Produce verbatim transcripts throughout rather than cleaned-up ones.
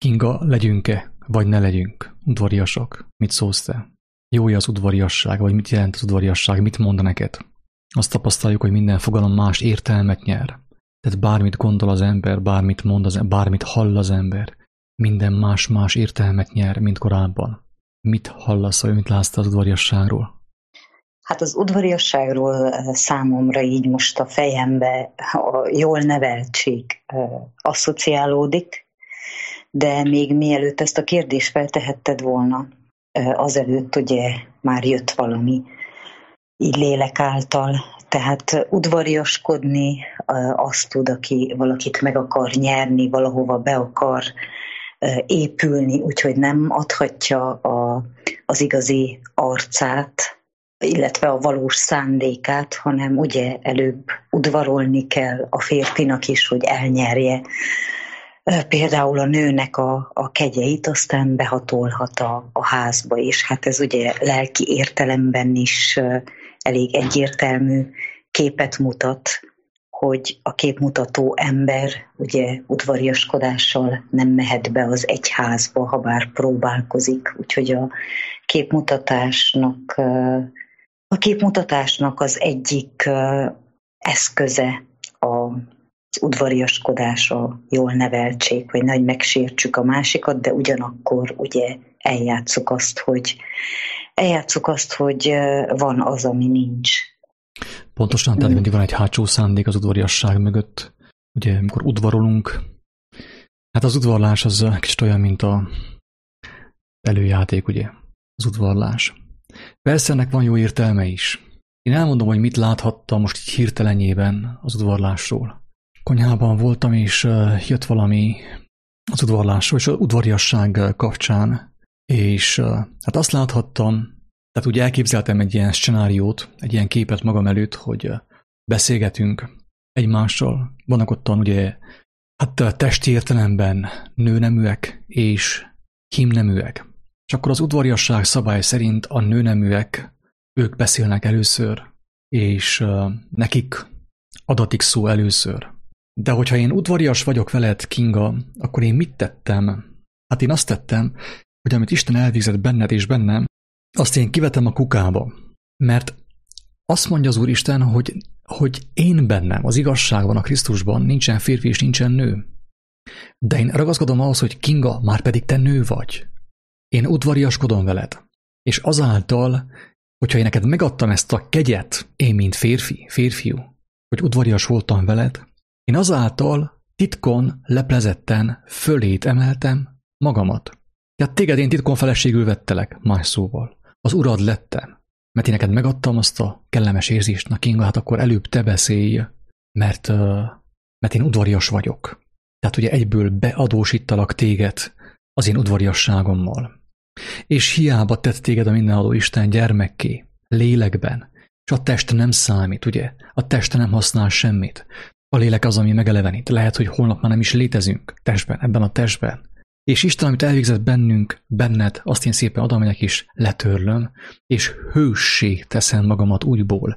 Kinga, legyünk-e, vagy ne legyünk udvariasak? Mit szólsz te? Jó-e az udvariasság, vagy mit jelent az udvariasság? Mit mond neked? Azt tapasztaljuk, hogy minden fogalom más értelmet nyer. Tehát bármit gondol az ember, bármit mond az ember, bármit hall az ember, minden más-más értelmet nyer, mint korábban. Mit hallasz, vagy mit látsz az udvariasságról? Hát az udvariasságról számomra így most a fejembe a jól neveltség asszociálódik, de még mielőtt ezt a kérdést feltehetted volna, azelőtt ugye már jött valami így lélek által, tehát udvariaskodni azt tud, aki valakit meg akar nyerni, valahova be akar épülni, úgyhogy nem adhatja a, az igazi arcát, illetve a valós szándékát, hanem ugye előbb udvarolni kell a férfinak is, hogy elnyerje például a nőnek a, a kegyeit, aztán behatolhat a, a házba, és hát ez ugye lelki értelemben is elég egyértelmű képet mutat, hogy a képmutató ember ugye udvariaskodással nem mehet be az egyházba, ha bár próbálkozik, úgyhogy a képmutatásnak, a képmutatásnak az egyik eszköze a az udvariaskodás, a jól neveltség, hogy nagy megsértsük a másikat, de ugyanakkor ugye eljátszuk azt, hogy eljátszuk azt, hogy van az, ami nincs. Pontosan, tehát mindig van egy hátsó szándék az udvariasság mögött. Ugye, amikor udvarolunk, hát az udvarlás az kicsit olyan, mint a előjáték, ugye, az udvarlás. Persze ennek van jó értelme is. Én elmondom, hogy mit láthattam most így hirtelenjében az udvarlásról. Konyhában voltam, és jött valami az udvarlásról, és az udvariasság kapcsán, és hát azt láthattam, tehát ugye elképzeltem egy ilyen scenáriót, egy ilyen képet magam előtt, hogy beszélgetünk egymással, vannak ottan ugye, hát testi értelemben nőneműek és hímneműek. És akkor az udvariasság szabály szerint a nőneműek, ők beszélnek először, és nekik adatik szó először. De hogyha én udvarias vagyok veled, Kinga, akkor én mit tettem? Hát én azt tettem, hogy amit Isten elvégzett benned és bennem, azt én kivetem a kukába. Mert azt mondja az Úristen, hogy, hogy én bennem, az igazságban, a Krisztusban nincsen férfi és nincsen nő. De én ragaszkodom ahhoz, hogy Kinga, már pedig te nő vagy. Én udvariaskodom veled. És azáltal, hogyha én neked megadtam ezt a kegyet, én mint férfi, férfiú, hogy udvarias voltam veled, én azáltal titkon, leplezetten fölét emeltem magamat. Tehát téged én titkon feleségül vettelek, más szóval. Az urad lettem. Mert én neked megadtam azt a kellemes érzést, na Kinga, hát akkor előbb te beszélj, mert, mert én udvarias vagyok. Tehát ugye egyből beadósítalak téged az én udvariasságommal. És hiába tett téged a mindenható Isten gyermekké, lélekben, és a test nem számít, ugye? A test nem használ semmit. A lélek az, ami megelevenít. Lehet, hogy holnap már nem is létezünk testben, ebben a testben. És Isten, amit elvégzett bennünk, benned, azt én szépen odamegyek is, letörlöm, és hőssé teszem magamat újból.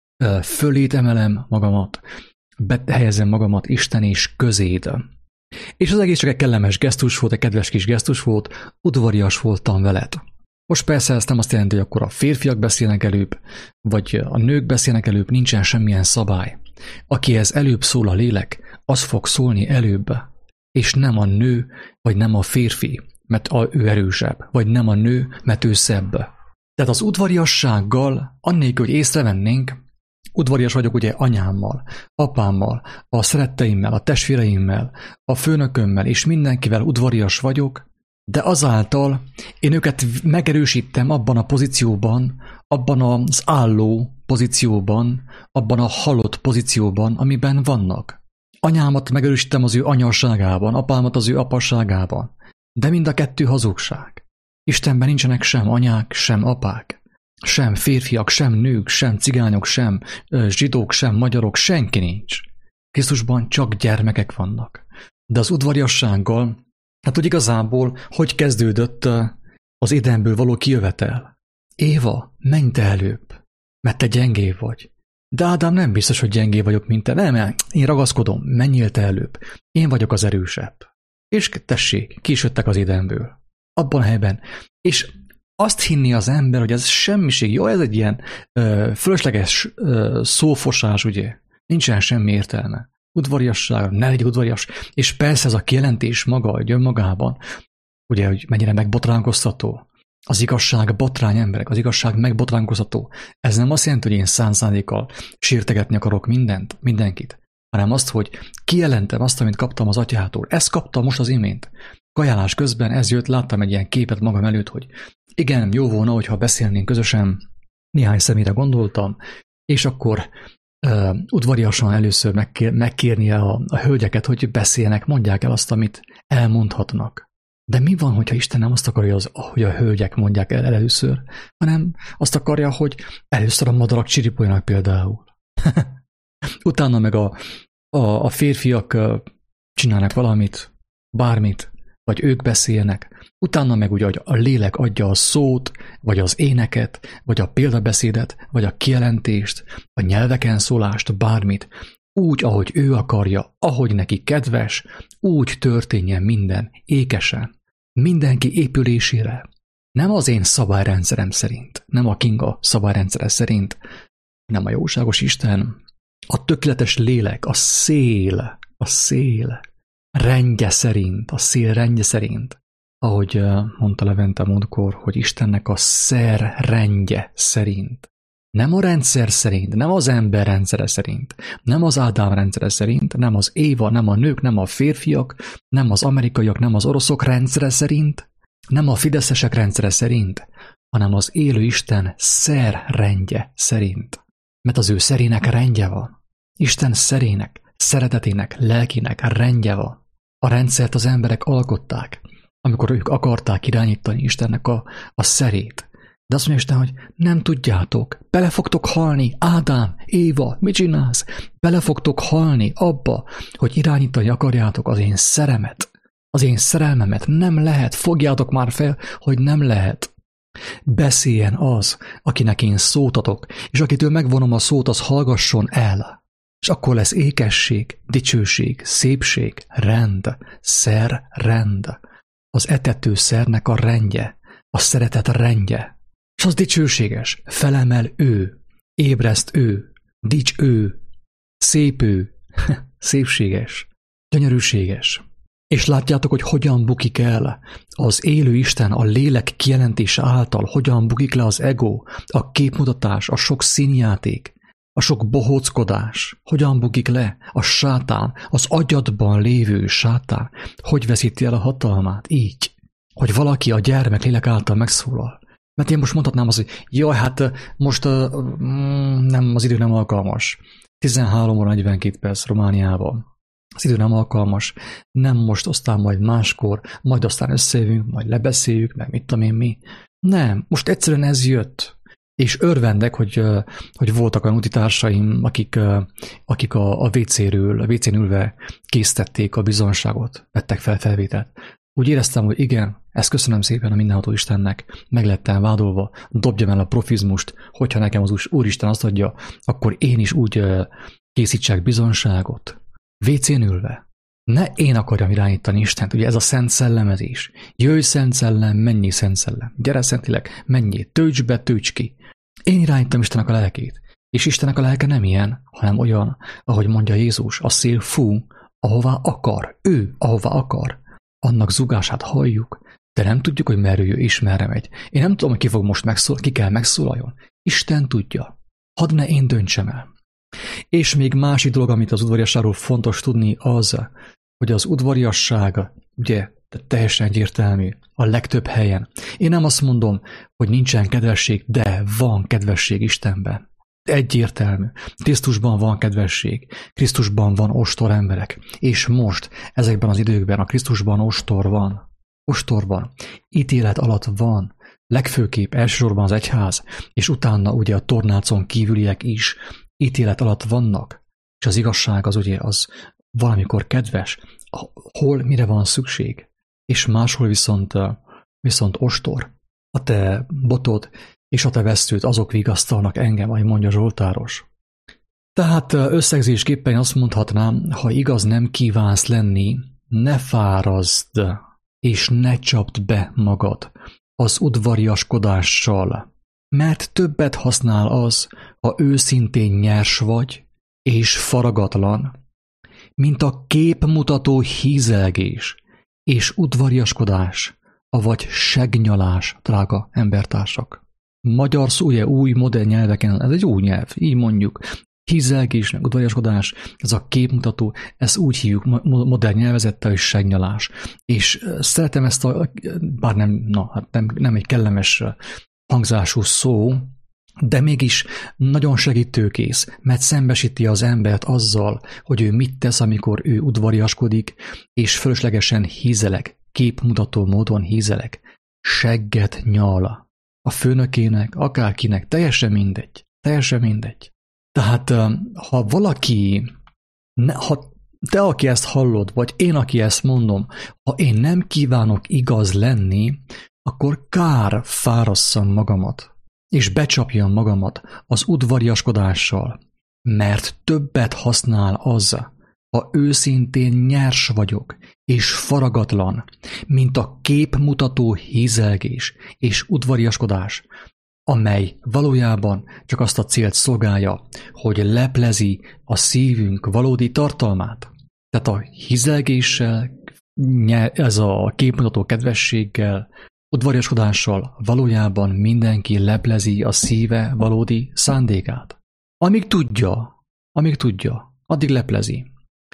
Fölét emelem magamat, behelyezem magamat Isten és közéd. És az egész csak egy kellemes gesztus volt, egy kedves kis gesztus volt, udvarias voltam veled. Most persze ez nem azt jelenti, hogy akkor a férfiak beszélnek előbb, vagy a nők beszélnek előbb, nincsen semmilyen szabály. Akihez előbb szól a lélek, az fog szólni előbb, és nem a nő, vagy nem a férfi, mert a, ő erősebb, vagy nem a nő, mert ő szebb. Tehát az udvariassággal, annélkül, hogy észrevennénk, udvarias vagyok ugye anyámmal, apámmal, a szeretteimmel, a testvéreimmel, a főnökömmel, és mindenkivel udvarias vagyok, de azáltal én őket megerősítem abban a pozícióban, abban az álló pozícióban, abban a halott pozícióban, amiben vannak. Anyámat megerősítem az ő anyaságában, apámat az ő apasságában. De mind a kettő hazugság. Istenben nincsenek sem anyák, sem apák, sem férfiak, sem nők, sem cigányok, sem zsidók, sem magyarok, senki nincs. Krisztusban csak gyermekek vannak. De az udvariassággal, hát hogy igazából, hogy kezdődött az Édenből való kijövetel? Éva, menj te előbb, mert te gyengébb vagy. De Ádám nem biztos, hogy gyengébb vagyok, mint te. Nem, én ragaszkodom, menjél te előbb. Én vagyok az erősebb. és tessék, ki is jöttek az édenből. Abban a helyben. És azt hinni az ember, hogy ez semmiség, jó, ez egy ilyen ö, fölösleges ö, szófosás, ugye? Nincsen semmi értelme. Udvariasság, ne legyél udvarias. És persze ez a kijelentés maga, egy önmagában, ugye, hogy mennyire megbotránkoztató. Az igazság botrány, emberek, az igazság megbotránkoztató. Ez nem azt jelenti, hogy én száz százalékkal sértegetni akarok mindent, mindenkit, hanem azt, hogy kijelentem azt, amit kaptam az atyától. Ezt kaptam most az imént. Kajálás közben ez jött, láttam egy ilyen képet magam előtt, hogy igen, jó volna, hogyha beszélnénk közösen, néhány személyre gondoltam, és akkor uh, udvariasan először megkér, megkérnie a, a hölgyeket, hogy beszéljenek, mondják el azt, amit elmondhatnak. De mi van, hogyha Isten nem azt akarja, az, hogy a hölgyek mondják el először, hanem azt akarja, hogy először a madarak csiripoljanak például. Utána meg a, a, a férfiak csinálnak valamit, bármit, vagy ők beszélnek. Utána meg ugye a lélek adja a szót, vagy az éneket, vagy a példabeszédet, vagy a kijelentést, a nyelveken szólást, bármit. Úgy, ahogy ő akarja, ahogy neki kedves, úgy történjen minden ékesen. Mindenki épülésére. Nem az én szabályrendszerem szerint, nem a Kinga szabályrendszere szerint, nem a jóságos Isten, a tökéletes lélek, a szél, a szél rendje szerint, a szél rendje szerint, ahogy mondta Levente múltkor, hogy Istennek a szer rendje szerint. Nem a rendszer szerint, nem az ember rendszere szerint, nem az Ádám rendszere szerint, nem az Éva, nem a nők, nem a férfiak, nem az amerikaiak, nem az oroszok rendszere szerint, nem a fideszesek rendszere szerint, hanem az élő Isten szer rendje szerint. Mert az ő szerének rendje van. Isten szerének, szeretetének, lelkének rendje van. A rendszert az emberek alkották, amikor ők akarták irányítani Istennek a, a szerét. De azt mondja Isten, hogy nem tudjátok, bele fogtok halni, Ádám, Éva, mit csinálsz? Bele fogtok halni abba, hogy irányítani akarjátok az én szeremet, az én szerelmemet. Nem lehet, fogjátok már fel, hogy nem lehet. Beszéljen az, akinek én szót adok, és akitől megvonom a szót, az hallgasson el. És akkor lesz ékesség, dicsőség, szépség, rend, szer, rend. Az etető szernek a rendje, a szeretet rendje. És az dicsőséges, felemel ő, ébreszt ő, dics ő, szép ő, szépséges, gyönyörűséges. És látjátok, hogy hogyan bukik el az élő Isten a lélek kijelentése által, hogyan bukik le az ego, a képmutatás, a sok színjáték, a sok bohóckodás, hogyan bukik le a sátán, az agyadban lévő sátán, hogy veszíti el a hatalmát így, hogy valaki a gyermek lélek által megszólal. Mert én most mondhatnám azt, hogy jaj, hát most uh, nem, az idő nem alkalmas. tizenhárom óra negyvenkét perc Romániában. Az idő nem alkalmas. Nem most, aztán majd máskor, majd aztán összejövünk, majd lebeszéljük, meg mit tudom én mi. Nem, most egyszerűen ez jött. És örvendek, hogy, hogy voltak olyan utitársaim, akik, akik a, a vé céről, a vé cén ülve késztették a bizonyságot, vettek fel felvételt. Úgy éreztem, hogy igen, ezt köszönöm szépen a mindenható Istennek, meg lettem vádolva, dobjam el a profizmust, hogyha nekem az Úristen azt adja, akkor én is úgy készítsek bizonyságot. vé cén ülve. Ne én akarjam irányítani Istent, ugye ez a szent szellemezés. Jöjj szent szellem, menjél szent szellem. Gyere szentileg, menjél, tölts be, tölts ki. Én irányítom Istennek a lelkét. És Istennek a lelke nem ilyen, hanem olyan, ahogy mondja Jézus, a szél fú, ahová akar, ő, ahová akar. Annak zugását halljuk, de nem tudjuk, hogy merről jön és merre megy. Én nem tudom, hogy ki fog most megszól, ki kell megszólaljon. Isten tudja. Hadd ne én döntsem el. És még másik dolog, amit az udvariasságról fontos tudni, az, hogy az udvariasság, ugye, teljesen egyértelmű, a legtöbb helyen. Én nem azt mondom, hogy nincsen kedvesség, de van kedvesség Istenben. Egyértelmű. Krisztusban van kedvesség. Krisztusban van ostor emberek. És most, ezekben az időkben a Krisztusban ostor van. Ostor van. Ítélet alatt van. Legfőképp elsősorban az egyház, és utána ugye a tornácon kívüliek is ítélet alatt vannak. És az igazság az ugye az valamikor kedves. Hol mire van szükség? És máshol viszont, viszont ostor. A te botod és a te vesztőd, azok vigasztalnak engem, ahogy mondja Zsoltáros. Tehát összegzésképpen azt mondhatnám, ha igaz nem kívánsz lenni, ne fárazd, és ne csapd be magad az udvariaskodással, mert többet használ az, ha őszintén nyers vagy, és faragatlan, mint a képmutató hízelgés és udvariaskodás, avagy segnyalás, drága embertársak. Magyar szó, ugye új, modern nyelveken, ez egy új nyelv, így mondjuk. Hízelgés, meg udvariaskodás, ez a képmutató, ezt úgy hívjuk modern nyelvezettel, hogy segnyalás. És szeretem ezt a, bár nem, na, hát nem, nem egy kellemes hangzású szó, de mégis nagyon segítőkész, mert szembesíti az embert azzal, hogy ő mit tesz, amikor ő udvariaskodik, és fölöslegesen hízeleg, képmutató módon hízeleg, segget nyal a főnökének, akárkinek, teljesen mindegy, teljesen mindegy. Tehát, ha valaki, ha te, aki ezt hallod, vagy én, aki ezt mondom, ha én nem kívánok igaz lenni, akkor kár fárasszam magamat, és becsapjam magamat az udvariaskodással, mert többet használ az, ha őszintén nyers vagyok, és faragatlan, mint a képmutató hízelgés és udvariaskodás, amely valójában csak azt a célt szolgálja, hogy leplezi a szívünk valódi tartalmát. Tehát a hízelgéssel, ez a képmutató kedvességgel, udvariaskodással valójában mindenki leplezi a szíve valódi szándékát. Amíg tudja, amíg tudja, addig leplezi.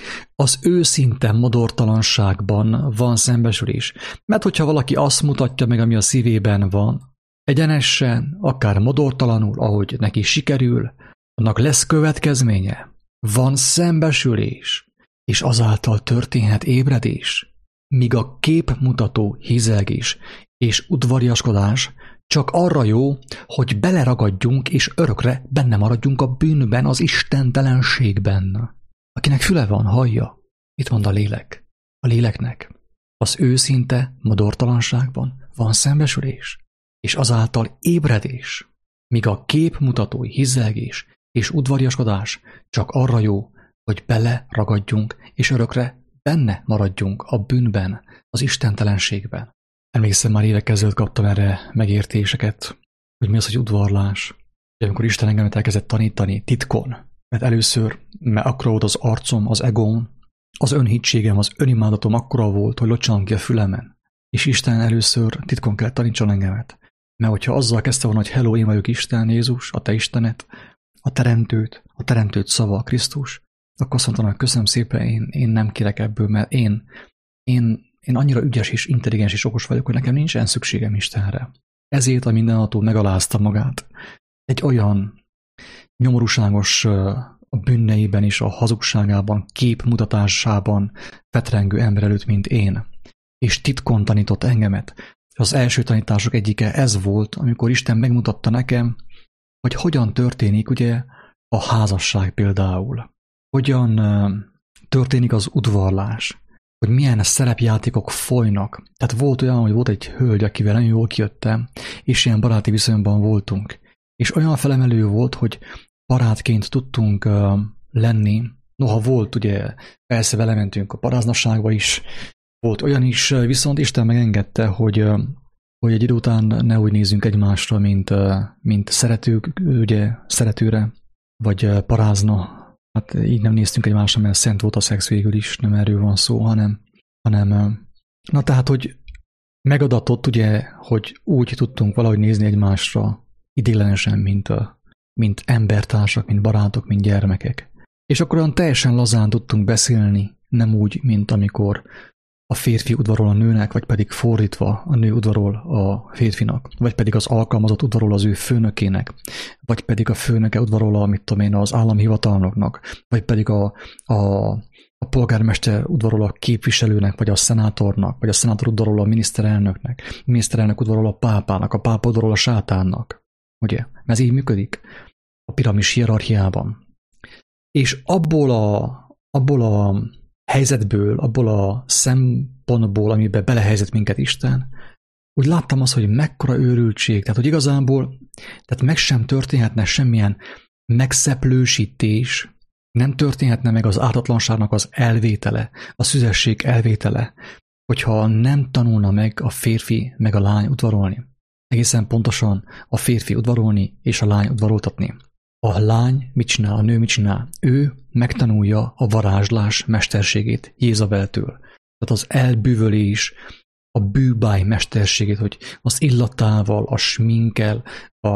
Az őszinte modortalanságban van szembesülés, mert hogyha valaki azt mutatja meg, ami a szívében van, egyenesen, akár modortalanul, ahogy neki sikerül, annak lesz következménye. Van szembesülés, és azáltal történhet ébredés, míg a képmutató hízelgés és udvariaskodás csak arra jó, hogy beleragadjunk és örökre benne maradjunk a bűnben, az istentelenségben. Akinek füle van, hallja. Itt mond a lélek. A léleknek az őszinte modortalanságban van szembesülés, és azáltal ébredés, míg a képmutató hízelgés és udvariaskodás csak arra jó, hogy beleragadjunk és örökre benne maradjunk a bűnben, az istentelenségben. Emlékszem, már évek ezelőtt kaptam erre megértéseket, hogy mi az, hogy udvarlás. Amikor Isten engem elkezdett tanítani titkon, mert először, mert akkora volt az arcom, az egóm, az önhitségem, az önimádatom akkora volt, hogy locsanom ki a fülemen. És Isten először titkon kell tanítson engemet. Mert hogyha azzal kezdte volna, hogy hello, én vagyok Isten, Jézus, a te Istenet, a teremtőt, a teremtőt szava, Krisztus, akkor azt mondtam, hogy köszönöm szépen, én, én nem kérek ebből, mert én, én, én annyira ügyes és intelligens és okos vagyok, hogy nekem nincsen szükségem Istenre. Ezért a mindenható megalázta magát. Egy olyan nyomorúságos a bűneiben és a hazugságában, képmutatásában fetrengő ember előtt, mint én. És titkon tanított engemet. Az első tanítások egyike ez volt, amikor Isten megmutatta nekem, hogy hogyan történik ugye a házasság például. Hogyan történik az udvarlás, hogy milyen szerepjátékok folynak. Tehát volt olyan, hogy volt egy hölgy, akivel nagyon jól kijöttem, és ilyen baráti viszonyban voltunk. És olyan felemelő volt, hogy barátként tudtunk uh, lenni. Noha volt, ugye, persze vele mentünk a paráznasságba is, volt olyan is, viszont Isten megengedte, hogy, uh, hogy egy idő után ne úgy nézzünk egymásra, mint, uh, mint szeretők, ugye, szeretőre, vagy uh, parázna. Hát így nem néztünk egymásra, mert szent volt a szex végül is, nem erről van szó, hanem, hanem uh, na tehát, hogy megadatott, ugye, hogy úgy tudtunk valahogy nézni egymásra idéglenesen, mint a mint embertársak, mint barátok, mint gyermekek. És akkor olyan teljesen lazán tudtunk beszélni, nem úgy, mint amikor a férfi udvarol a nőnek, vagy pedig fordítva a nő udvarol a férfinak, vagy pedig az alkalmazott udvarol az ő főnökének, vagy pedig a főnöke udvarol a, mit tudom én, az állami hivatalnoknak, vagy pedig a, a, a polgármester udvarol a képviselőnek, vagy a szenátornak, vagy a szenátor udvarol a miniszterelnöknek, a miniszterelnök udvarol a pápának, a pápa udvarol a sátánnak. Ugye? Mert ez így működik a piramis hierarchiában. És abból a, abból a helyzetből, abból a szempontból, amiben belehelyezett minket Isten, úgy láttam azt, hogy mekkora őrültség, tehát hogy igazából tehát meg sem történhetne semmilyen megszeplősítés Nem történhetne meg az ártatlanságnak az elvétele, a szüzesség elvétele, hogyha nem tanulna meg a férfi meg a lány udvarolni. Egészen pontosan a férfi udvarolni és a lány udvaroltatni. A lány mit csinál, a nő mit csinál? Ő megtanulja a varázslás mesterségét Jézabeltől. Tehát az elbűvölés, a bűbáj mesterségét, hogy az illatával, a sminkkel, a,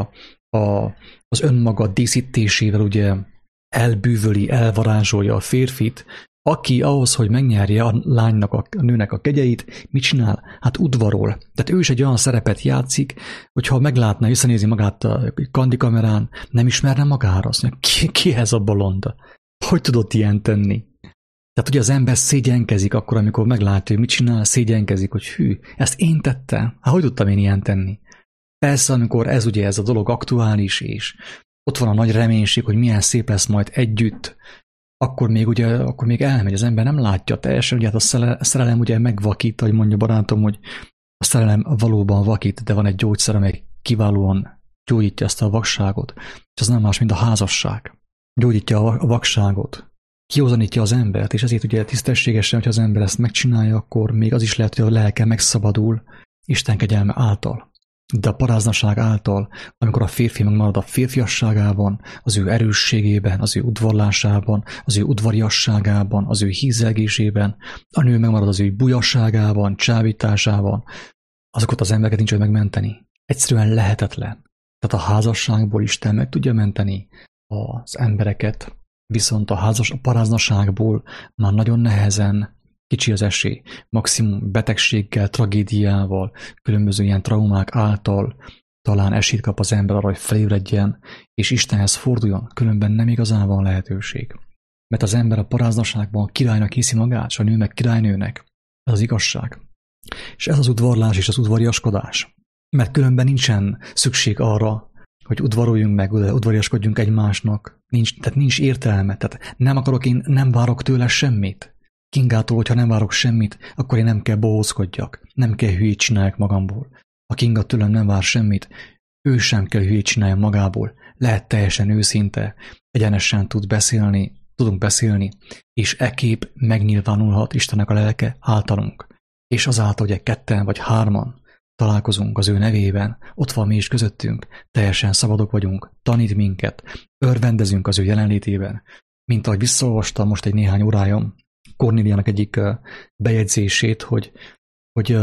a, az önmaga díszítésével ugye elbűvöli, elvarázsolja a férfit, aki ahhoz, hogy megnyerje a lánynak, a nőnek a kegyeit, mit csinál? Hát udvarol. Tehát ő is egy olyan szerepet játszik, hogyha meglátná, visszanézi magát a kandikamerán, nem ismerne magára. Azt mondja, ki, ki ez a bolond? Hogy tudott ilyen tenni? Tehát ugye az ember szégyenkezik akkor, amikor meglátja, hogy mit csinál, szégyenkezik, hogy hű, ezt én tettem? Hát hogy tudtam én ilyen tenni? Persze, amikor ez ugye ez a dolog aktuális, és ott van a nagy reménység, hogy milyen szép lesz majd együtt, akkor még ugye, akkor még elmegy, az ember nem látja teljesen, ugye hát a szerelem ugye megvakít, ahogy mondja barátom, hogy a szerelem valóban vakít, de van egy gyógyszer, amely kiválóan gyógyítja ezt a vakságot, és az nem más, mint a házasság. Gyógyítja a vakságot, kiózanítja az embert, és ezért ugye tisztességesen, hogyha az ember ezt megcsinálja, akkor még az is lehet, hogy a lelke megszabadul Isten kegyelme által. De a paráznaság által, amikor a férfi megmarad a férfiasságában, az ő erősségében, az ő udvarlásában, az ő udvariasságában, az ő hízelgésében, a nő megmarad az ő bujasságában, csábításában, azokat az embereket nincs, hogy megmenteni. Egyszerűen lehetetlen. Tehát a házasságból Isten meg tudja menteni az embereket, viszont a, házas, a paráznaságból már nagyon nehezen, kicsi az esély, maximum betegséggel, tragédiával, különböző ilyen traumák által talán esélyt kap az ember arra, hogy felébredjen, és Istenhez forduljon, különben nem igazán van lehetőség. Mert az ember a paráznaságban királynak hiszi magát, és a nő meg királynőnek. Ez az igazság. És ez az udvarlás és az udvariaskodás. Mert különben nincsen szükség arra, hogy udvaroljunk meg, udvariaskodjunk egymásnak. Nincs, tehát nincs értelme. Tehát nem akarok én, nem várok tőle semmit. Kingától, hogyha nem várok semmit, akkor én nem kell bohózkodjak, nem kell hülyét csináljak magamból. A Kinga tőlem nem vár semmit, ő sem kell hülyét csinálja magából. Lehet teljesen őszinte, egyenesen tud beszélni, tudunk beszélni, és ekképp megnyilvánulhat Istennek a lelke általunk. És azáltal, hogy egy ketten vagy hárman találkozunk az ő nevében, ott van mi is közöttünk, teljesen szabadok vagyunk, tanít minket, örvendezünk az ő jelenlétében. Mint ahogy visszaolvastam most egy néhány órája Kornéliának egyik bejegyzését, hogy, hogy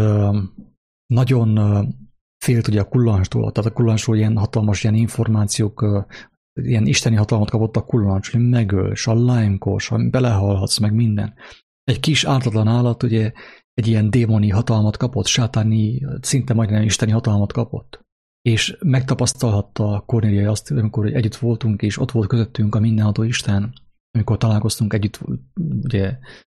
nagyon félt ugye a kullanstól, tehát a kullanstól ilyen hatalmas ilyen információk, ilyen isteni hatalmat kapott a kullancs, hogy megöl, s a lájmkos, belehalhatsz, meg minden. Egy kis ártatlan állat ugye egy ilyen démoni hatalmat kapott, sátáni, szinte majdnem isteni hatalmat kapott. És megtapasztalhatta Kornélia azt, amikor együtt voltunk, és ott volt közöttünk a mindenható Isten, amikor találkoztunk együtt, ugye,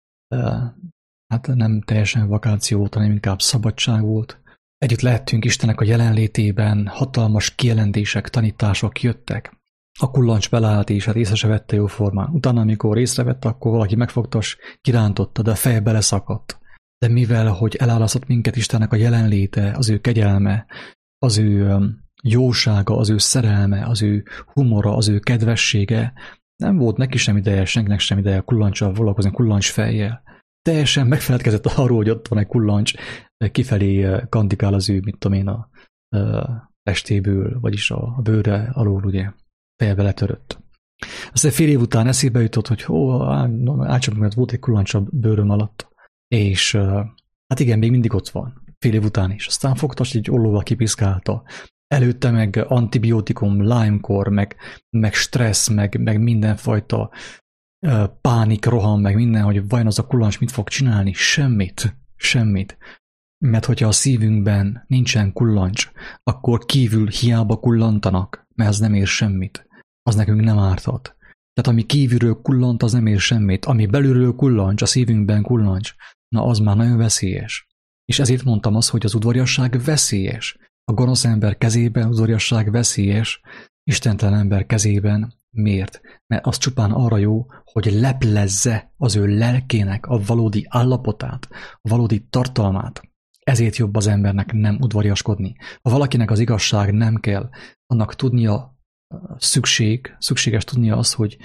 hát nem teljesen vakáció volt, hanem inkább szabadság volt. Együtt lehettünk Istennek a jelenlétében, hatalmas kijelentések, tanítások jöttek. A kullancs beleállt, és hát észre se vette jóformán. Utána, amikor észrevette, akkor valaki megfogta, és kirántotta, de a feje beleszakadt. De mivel, hogy elálasztott minket Istennek a jelenléte, az ő kegyelme, az ő jósága, az ő szerelme, az ő humora, az ő kedvessége, nem volt neki sem ideje, senkinek sem ideje kullancsal foglalkozni, kullancs fejjel. Teljesen megfeledkezett arról, hogy ott van egy kullancs, kifelé kandikál az ő, mit tudom én, a, a testéből, vagyis a, a bőre alól, ugye, feje beletörött. Aztán fél év után eszébe jutott, hogy ó, átcsapom, mert volt egy kullancs a bőröm alatt. És hát igen, még mindig ott van, fél év után is. Aztán fogta, hogy egy ollóval kipiszkálta. Előtte meg antibiotikum, Lyme-kor, meg, meg stressz, meg, meg mindenfajta uh, pánik, roham, meg minden, hogy vajon az a kullancs mit fog csinálni? Semmit. Semmit. Mert hogyha a szívünkben nincsen kullancs, akkor kívül hiába kullantanak, mert az nem ér semmit. Az nekünk nem ártat. Tehát ami kívülről kullant, az nem ér semmit. Ami belülről kullancs, a szívünkben kullancs, na az már nagyon veszélyes. És ezért mondtam azt, hogy az udvariasság veszélyes. A gonosz ember kezében udvariasság veszélyes, istentelen ember kezében miért? Mert az csupán arra jó, hogy leplezze az ő lelkének a valódi állapotát, a valódi tartalmát. Ezért jobb az embernek nem udvariaskodni. Ha valakinek az igazság nem kell, annak tudnia szükség, szükséges tudnia az, hogy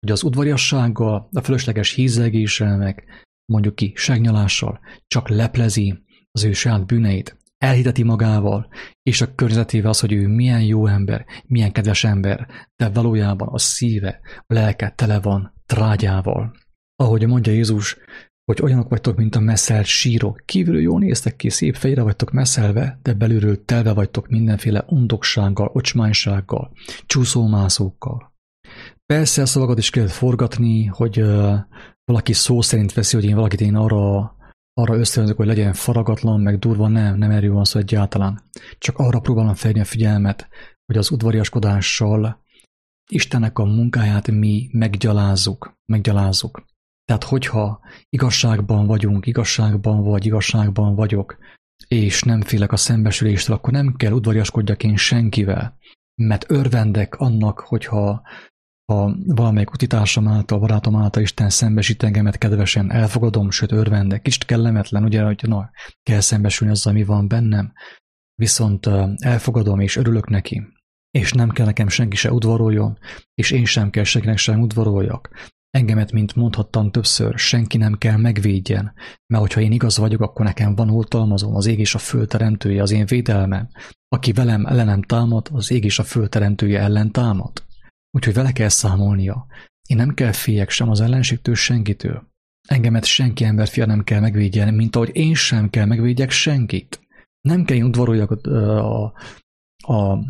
hogy az udvariassággal, a fölösleges hízelgéssel, meg mondjuk ki segnyalással csak leplezi az ő saját bűneit, elhiteti magával, és a környezetével az, hogy ő milyen jó ember, milyen kedves ember, de valójában a szíve, a lelke tele van trágyával. Ahogy mondja Jézus, hogy olyanok vagytok, mint a messzelt sírok. Kívülről jól néztek ki, szép fejre vagytok messzelve, de belülről telve vagytok mindenféle undoksággal, ocsmánysággal, csúszómászókkal. Persze a szavakat is kell forgatni, hogy uh, valaki szó szerint veszi, hogy én valakit én arra, arra ösztönzök, hogy legyen faragatlan, meg durva, nem, nem erről van szó egyáltalán. Csak arra próbálom felhívni a figyelmet, hogy az udvariaskodással Istennek a munkáját mi meggyalázzuk, meggyalázzuk. Tehát hogyha igazságban vagyunk, igazságban vagy, igazságban vagyok, és nem félek a szembesüléstől, akkor nem kell udvariaskodjak én senkivel, mert örvendek annak, hogyha ha valamelyik utitársam által, barátom által Isten szembesít engemet kedvesen, elfogadom, sőt örvendek. Kicsit kellemetlen, ugye, hogy na, kell szembesülni azzal, mi van bennem, viszont elfogadom és örülök neki, és nem kell nekem senki se udvaroljon, és én sem kell senkinek sem udvaroljak. Engemet, mint mondhattam többször, senki nem kell megvédjen, mert hogyha én igaz vagyok, akkor nekem van oltalmazom, az ég és a föld teremtője, az én védelmem. Aki velem ellenem támad, az ég és a föld teremtője ellen támad. Úgyhogy vele kell számolnia. Én nem kell féljek sem az ellenségtől, senkitől. Engemet senki emberfia nem kell megvédjen, mint ahogy én sem kell megvédjek senkit. Nem kell én udvaroljak a, a, a, a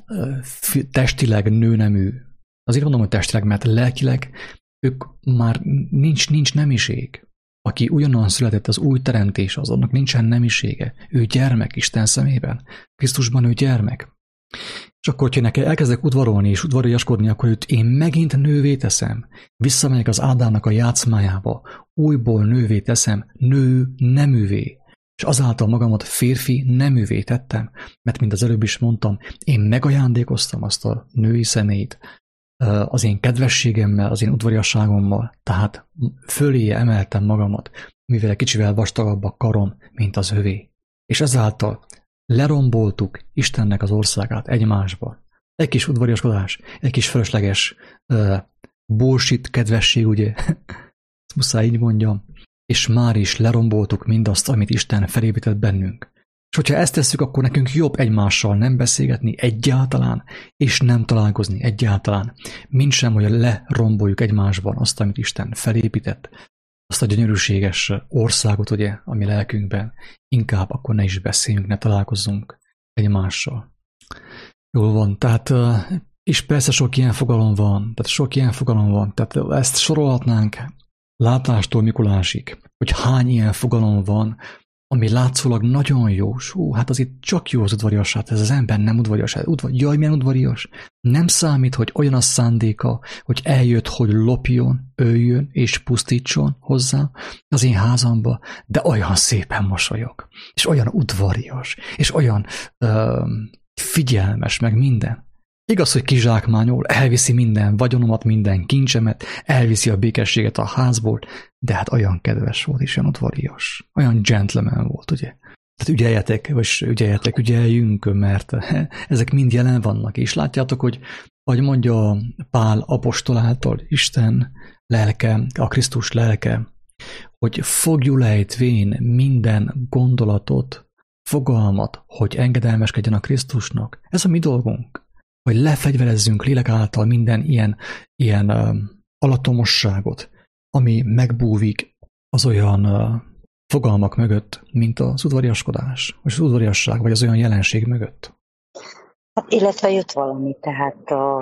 testileg nőnemű. Azért mondom, hogy testileg, mert lelkileg ők már nincs, nincs nemiség. Aki ugyanolyan született, az új teremtés, az annak nincsen nemisége. Ő gyermek Isten szemében. Krisztusban ő gyermek. És akkor, hogyha neki elkezdek udvarolni és udvariaskodni, akkor őt én megint nővé teszem. Visszamegyek az Ádámnak a játszmájába. Újból nővé teszem, nő neművé. És azáltal magamat férfi neművé tettem, mert mint az előbb is mondtam, én megajándékoztam azt a női személyt az én kedvességemmel, az én udvariasságommal, tehát föléje emeltem magamat, mivel egy kicsivel vastagabb a karom, mint az övé. És ezáltal leromboltuk Istennek az országát egymásba. Egy kis udvariaskodás, egy kis fölösleges uh, bullshit kedvesség, ugye, ezt muszáj így mondjam, és már is leromboltuk mindazt, amit Isten felépített bennünk. És hogyha ezt tesszük, akkor nekünk jobb egymással nem beszélgetni egyáltalán, és nem találkozni egyáltalán, mint sem, hogy leromboljuk egymásban azt, amit Isten felépített, azt a gyönyörűséges országot, ugye, ami lelkünkben, inkább akkor ne is beszéljünk, ne találkozzunk egymással. Jól van, tehát, és persze sok ilyen fogalom van, tehát sok ilyen fogalom van, tehát ezt sorolhatnánk látástól Mikulásig, hogy hány ilyen fogalom van, ami látszólag nagyon jó, hú, hát az itt csak jó az udvariasság, ez az ember nem udvarias, udvar, jaj, milyen udvarias. Nem számít, hogy olyan a szándéka, hogy eljött, hogy lopjon, öljön és pusztítson hozzá az én házamba, de olyan szépen mosolyog, és olyan udvarias, és olyan ö, figyelmes, meg minden. Igaz, hogy kizsákmányol, elviszi minden vagyonomat, minden kincsemet, elviszi a békességet a házból, de hát olyan kedves volt, és olyan udvarias, olyan gentleman volt, ugye? Tehát ügyeljetek, vagy ügyeljetek, ügyeljünk, mert ezek mind jelen vannak, és látjátok, hogy, ahogy mondja Pál apostol által, Isten lelke, a Krisztus lelke, hogy fogjulejtvén minden gondolatot, fogalmat, hogy engedelmeskedjen a Krisztusnak. Ez a mi dolgunk. Hogy lefegyverezzünk lélek által minden ilyen, ilyen uh, alattomosságot, ami megbúvik az olyan uh, fogalmak mögött, mint az udvariaskodás, vagy az udvariasság, vagy az olyan jelenség mögött. Hát, illetve jött valami, tehát a,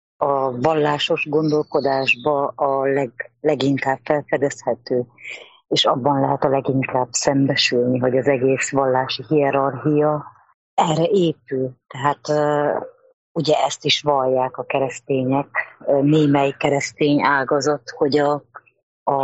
a vallásos gondolkodásba a leg, leginkább felfedezhető, és abban lehet a leginkább szembesülni, hogy az egész vallási hierarchia erre épül. Tehát uh, ugye ezt is vallják a keresztények, némely keresztény ágazat, hogy a, a,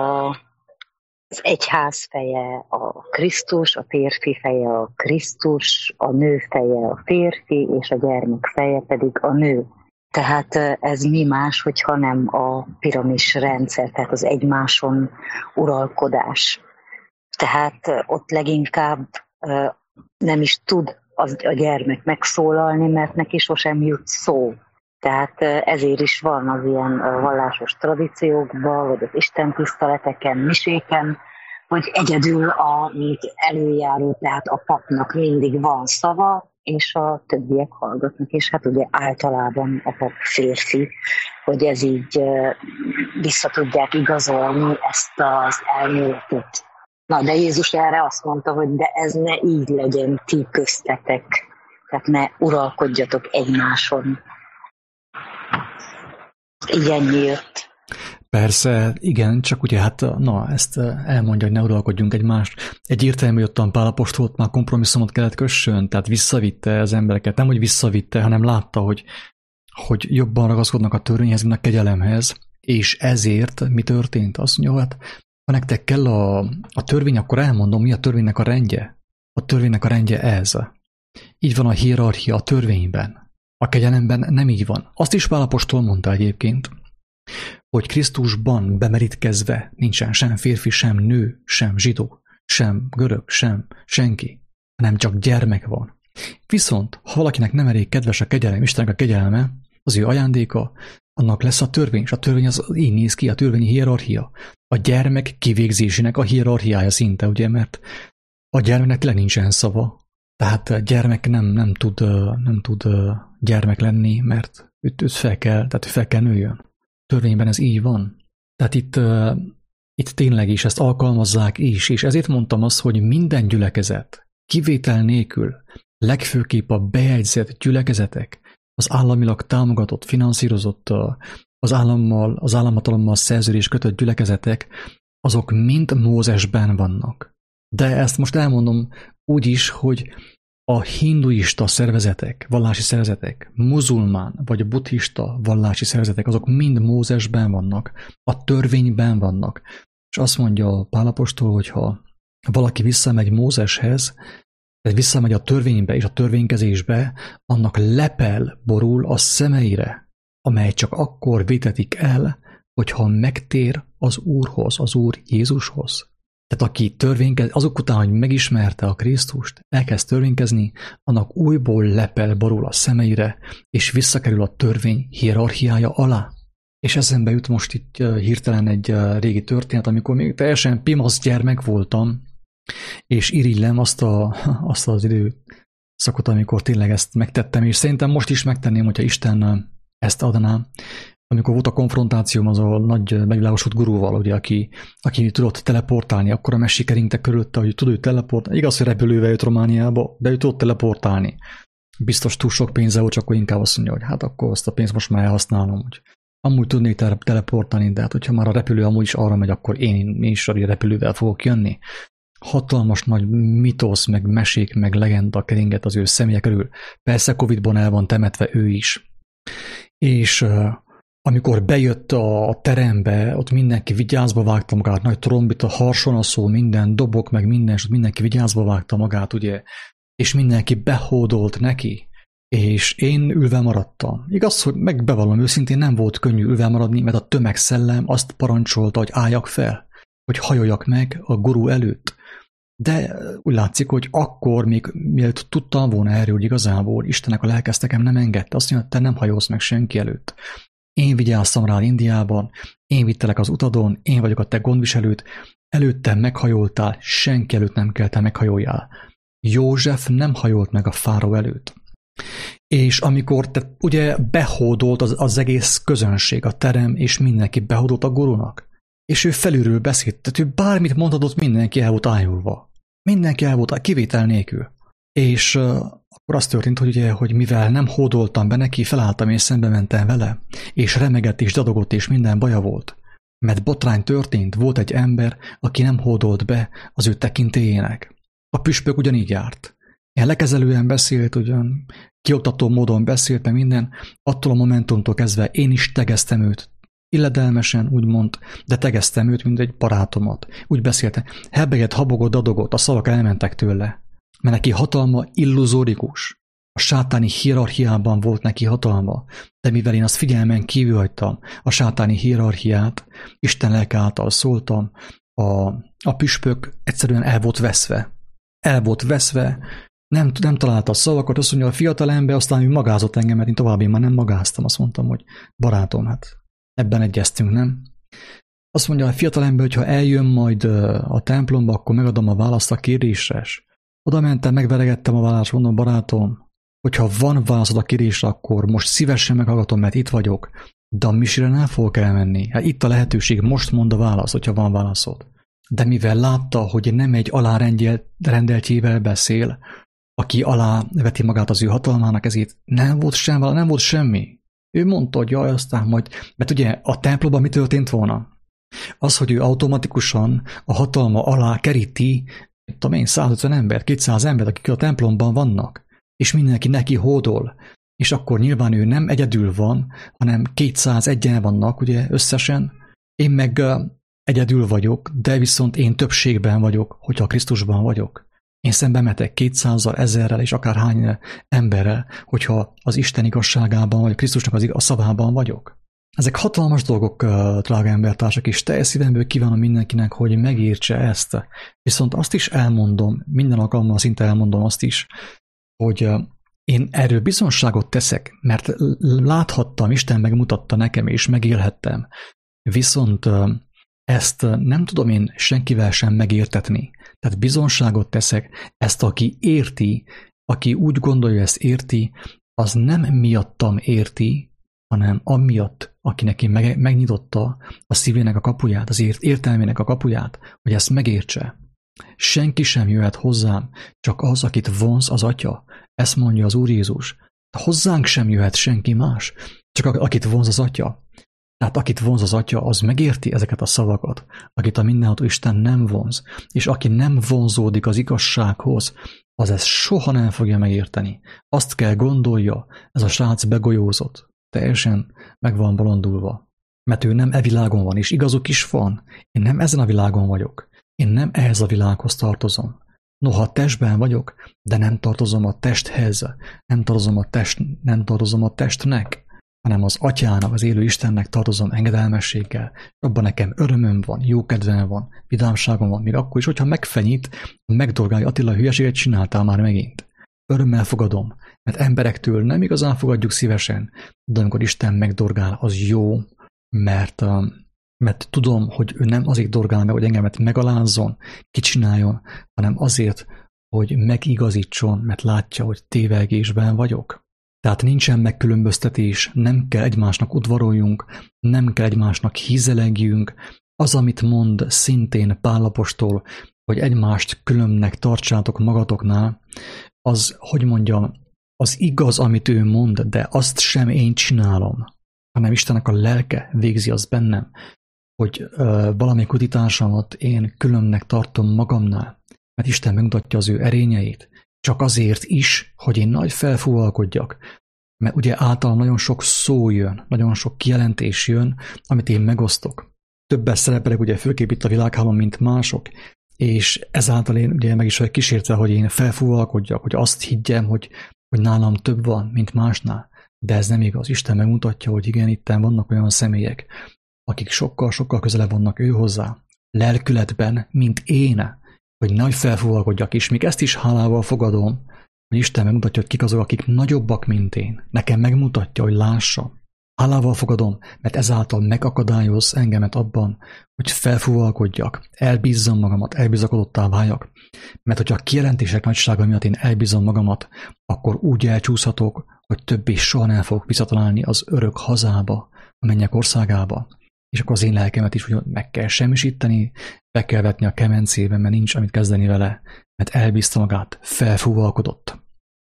az egyház feje a Krisztus, a férfi feje a Krisztus, a nő feje a férfi, és a gyermek feje pedig a nő. Tehát ez mi más, hogyha nem a piramis rendszer, tehát az egymáson uralkodás. Tehát ott leginkább nem is tud az, a gyermek megszólalni, mert neki sosem jut szó. Tehát ezért is van az ilyen vallásos tradíciókban, vagy az istentiszteleteken, miséken, hogy egyedül, amit előjáró, tehát a papnak mindig van szava, és a többiek hallgatnak, és hát ugye általában a pap férfi, hogy ez így vissza tudják igazolni ezt az elméletet. Na, de Jézus erre azt mondta, hogy de ez ne így legyen ti köztetek, tehát ne uralkodjatok egymáson. Igen, jött. Persze, igen, csak ugye hát, na, ezt elmondja, hogy ne uralkodjunk egymást. Egyértelmű, hogy ottan Pál apostolt már kompromisszumot kellett kössön, tehát visszavitte az embereket. Nem, hogy visszavitte, hanem látta, hogy, hogy jobban ragaszkodnak a törvényhez, mint a kegyelemhez, és ezért mi történt? Azt mondja, hát ha nektek kell a, a törvény, akkor elmondom, mi a törvénynek a rendje. A törvénynek a rendje ez. Így van a hierarchia a törvényben. A kegyelemben nem így van. Azt is Pál apostol mondta egyébként, hogy Krisztusban bemerítkezve nincsen sem férfi, sem nő, sem zsidó, sem görög, sem senki, hanem csak gyermek van. Viszont, ha valakinek nem elég kedves a kegyelem, Istennek a kegyelme, az ő ajándéka, annak lesz a törvény, és a törvény az így néz ki, a törvényi hierarchia. A gyermek kivégzésének a hierarchiája szinte, ugye, mert a gyermeknek tényleg nincsen szava. Tehát a gyermek nem, nem, tud, nem tud gyermek lenni, mert őt, őt fel kell, tehát fel kell nőjön. Törvényben ez így van. Tehát itt, uh, itt tényleg is ezt alkalmazzák is, és ezért mondtam azt, hogy minden gyülekezet, kivétel nélkül, legfőképp a bejegyzett gyülekezetek, az államilag támogatott, finanszírozott, uh, az állammal, az államhatalommal szerződés kötött gyülekezetek, azok mind Mózesben vannak. De ezt most elmondom úgy is, hogy a hinduista szervezetek, vallási szervezetek, muzulmán vagy buddhista vallási szervezetek, azok mind Mózesben vannak, a törvényben vannak. És azt mondja Pál apostol, hogy ha valaki visszamegy Mózeshez, tehát visszamegy a törvénybe és a törvénykezésbe, annak lepel borul a szemeire, amely csak akkor vétetik el, hogyha megtér az Úrhoz, az Úr Jézushoz. Tehát aki törvénykez, azok után, hogy megismerte a Krisztust, elkezd törvénykezni, annak újból lepel borul a szemeire, és visszakerül a törvény hierarchiája alá. És eszembe jut most itt hirtelen egy régi történet, amikor még teljesen pimasz gyermek voltam, és irigylem azt, a, azt az időszakot, amikor tényleg ezt megtettem, és szerintem most is megtenném, hogyha Isten ezt adná. Amikor volt a konfrontációm az a nagy megvilágosult gurúval, ugye, aki, aki tudott teleportálni, akkor a messi keringtek körülötte, hogy tud ő teleportálni. Igaz, hogy repülővel jött Romániába, de ő tudott teleportálni. Biztos túl sok pénze volt, csak akkor inkább azt mondja, hogy hát akkor azt a pénzt most már elhasználom. Hogy amúgy tudnék teleportálni, de hát hogyha már a repülő amúgy is arra megy, akkor én, én is a repülővel fogok jönni. Hatalmas nagy mitosz, meg mesék, meg legenda keringet az ő személye körül. Persze Covidban el van temetve ő is. És amikor bejött a terembe, ott mindenki vigyázba vágta magát, nagy trombita, harsonaszó, minden, dobok, meg minden, és ott mindenki vigyázba vágta magát, ugye, és mindenki behódolt neki, és én ülve maradtam. Igaz, hogy megbevallom őszintén, nem volt könnyű ülve maradni, mert a tömegszellem azt parancsolta, hogy álljak fel, hogy hajoljak meg a gurú előtt. De úgy látszik, hogy akkor, még mielőtt tudtam volna erről, hogy igazából Istennek a lelke nekem nem engedte, azt mondja, te nem hajolsz meg senki előtt. Én vigyáztam rád Indiában, én vittelek az utadon, én vagyok a te gondviselőd, előttem meghajoltál, senki előtt nem kell te meghajoljál. József nem hajolt meg a fáraó előtt. És amikor te ugye behódolt az, az egész közönség, a terem, és mindenki behódolt a gurúnak, és ő felülről beszélt, tehát ő bármit mondhatott, mindenki el volt ájulva. Mindenki el volt, kivétel nélkül. És uh, akkor az történt, hogy, ugye, hogy mivel nem hódoltam be neki, felálltam és szembe mentem vele, és remegett és dadogott, és minden baja volt. Mert botrány történt, volt egy ember, aki nem hódolt be az ő tekintélyének. A püspök ugyanígy járt. Ilyen lekezelően beszélt, ugyan kioktató módon beszélt, be minden, attól a momentumtól kezdve én is tegeztem őt. Illedelmesen, úgymond, de tegeztem őt, mint egy barátomat. Úgy beszélte, hebegett, habogott, dadogott, a szavak elmentek tőle. Mert neki hatalma illuzórikus. A sátáni hierarchiában volt neki hatalma, de mivel én azt figyelmen kívül hagytam, a sátáni hierarchiát, Isten lelke által szóltam, a, a püspök egyszerűen el volt veszve. El volt veszve, Nem, nem találta a szavakat, azt mondja, a fiatal ember, aztán ő magázott engemet, én tovább én már nem magáztam. Azt mondtam, hogy barátom, hát ebben egyeztünk, nem? Azt mondja, a fiatal ember, hogyha eljön majd a templomba, akkor megadom a választ a kérdésre. Oda mentem, megveregettem a választ, mondom, barátom, hogyha van válaszod a kérdésre, akkor most szívesen meghallgatom, mert itt vagyok, de a misére nem fogok elmenni. Hát itt a lehetőség, most mond a válasz, hogyha van válaszod. De mivel látta, hogy nem egy alárendeltjével beszél, aki aláveti magát az ő hatalmának, ezért nem volt sem, nem volt semmi. Ő mondta, hogy jaj, aztán majd, mert ugye a templomban mi történt volna? Az, hogy ő automatikusan a hatalma alá keríti, tudom én, százötven embert, kétszáz embert, akik a templomban vannak, és mindenki neki hódol, és akkor nyilván ő nem egyedül van, hanem kétszázegyen vannak, ugye összesen. Én meg egyedül vagyok, de viszont én többségben vagyok, hogyha Krisztusban vagyok. Én szembe metek kétszázzal, ezerrel és akár hány emberrel, hogyha az Isten igazságában vagy Krisztusnak az a szavában vagyok. Ezek hatalmas dolgok, drága embertársak, és teljes szívemből kívánom mindenkinek, hogy megértse ezt. Viszont azt is elmondom, minden alkalommal szinte elmondom azt is, hogy én erről bizonságot teszek, mert láthattam, Isten megmutatta nekem, és megélhettem. Viszont ezt nem tudom én senkivel sem megértetni. Tehát bizonságot teszek, ezt aki érti, aki úgy gondolja, ezt érti, az nem miattam érti, hanem amiatt, aki neki meg, megnyitotta a szívének a kapuját, az ért, értelmének a kapuját, hogy ezt megértse. Senki sem jöhet hozzám, csak az, akit vonz az Atya. Ezt mondja az Úr Jézus. Hozzánk sem jöhet senki más, csak akit vonz az Atya. Tehát akit vonz az Atya, az megérti ezeket a szavakat, akit a mindenható Isten nem vonz, és aki nem vonzódik az igazsághoz, az ezt soha nem fogja megérteni. Azt kell gondolja, ez a srác begolyózott, teljesen meg van bolondulva, mert ő nem e világon van, és igazuk is van. Én nem ezen a világon vagyok. Én nem ehhez a világhoz tartozom. Noha testben vagyok, de nem tartozom a testhez, nem tartozom a, test, nem tartozom a testnek, hanem az Atyának, az élő Istennek tartozom engedelmességgel. Abban nekem örömöm van, jókedvem van, vidámságom van, még akkor is, hogyha megfenyít, megdorgálja, Attila, hülyeséget csináltál már megint. Örömmel fogadom, mert emberektől nem igazán fogadjuk szívesen, de amikor Isten megdorgál, az jó, mert, mert tudom, hogy ő nem azért dorgál meg, hogy engemet megalázzon, kicsináljon, hanem azért, hogy megigazítson, mert látja, hogy tévegésben vagyok. Tehát nincsen megkülönböztetés, nem kell egymásnak udvaroljunk, nem kell egymásnak hízelegjünk. Az, amit mond szintén Pál apostol, hogy egymást különbnek tartsátok magatoknál, az, hogy mondjam, az igaz, amit ő mond, de azt sem én csinálom, hanem Istennek a lelke végzi az bennem, hogy ö, valami kutitásomat én különbnek tartom magamnál, mert Isten megmutatja az ő erényeit, csak azért is, hogy én nagy felfúvalkodjak, mert ugye általam nagyon sok szó jön, nagyon sok kijelentés jön, amit én megosztok. Többet szerepelek ugye főképp itt a világhálón, mint mások, és ezáltal én ugye meg is vagyok kísértve, hogy én felfúvalkodjak, hogy azt higgyem, hogy, hogy nálam több van, mint másnál. De ez nem igaz. Isten megmutatja, hogy igen, itten vannak olyan személyek, akik sokkal-sokkal közelebb vannak ő hozzá, lelkületben, mint én, hogy nagy felfúvalkodjak, és még ezt is hálával fogadom, hogy Isten megmutatja, hogy kik azok, akik nagyobbak, mint én. Nekem megmutatja, hogy lássam. Hálával fogadom, mert ezáltal megakadályoz engemet abban, hogy felfúvalkodjak, elbízzam magamat, elbizakodottá váljak. Mert hogyha a kijelentések nagysága miatt én elbízom magamat, akkor úgy elcsúszhatok, hogy többé soha nem fogok visszatalálni az örök hazába, a mennyek országába. És akkor az én lelkemet is úgy meg kell semmisíteni, be kell vetni a kemencébe, mert nincs amit kezdeni vele, mert elbízta magát, felfúvalkodott.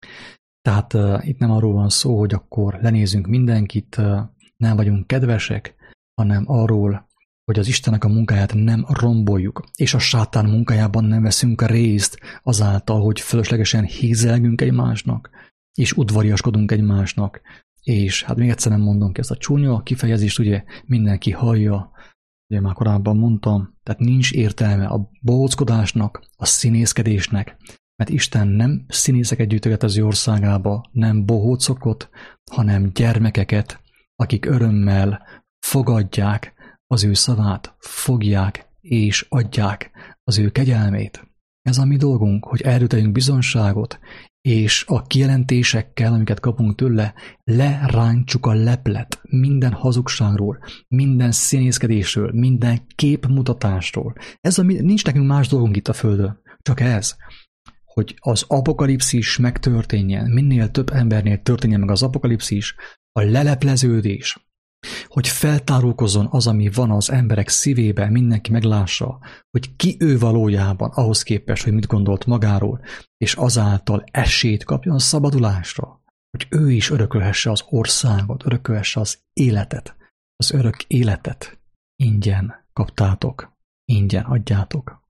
Tehát uh, itt nem arról van szó, hogy akkor lenézünk mindenkit, uh, nem vagyunk kedvesek, hanem arról, hogy az Istennek a munkáját nem romboljuk, és a sátán munkájában nem veszünk részt azáltal, hogy fölöslegesen hízelgünk egymásnak, és udvariaskodunk egymásnak, és hát még egyszer nem mondom ki ezt a csúnya kifejezést, ugye mindenki hallja, ugye már korábban mondtam, tehát nincs értelme a bohóckodásnak, a színészkedésnek, mert Isten nem színészeket gyűjtöget az ő országába, nem bohócokat, hanem gyermekeket, akik örömmel fogadják az ő szavát, fogják és adják az ő kegyelmét. Ez a mi dolgunk, hogy erről tegyünk bizonságot, és a kijelentésekkel, amiket kapunk tőle, lerántsuk a leplet minden hazugságról, minden színészkedésről, minden képmutatásról. Ez a mi, nincs nekünk más dolgunk itt a Földön, csak ez, hogy az apokalipszis megtörténjen, minél több embernél történjen meg az apokalipszis, a lelepleződés, hogy feltárulkozzon az, ami van az emberek szívében, mindenki meglássa, hogy ki ő valójában ahhoz képest, hogy mit gondolt magáról, és azáltal esélyt kapjon a szabadulásra, hogy ő is örökölhesse az országot, örökölhesse az életet, az örök életet. Ingyen kaptátok, ingyen adjátok.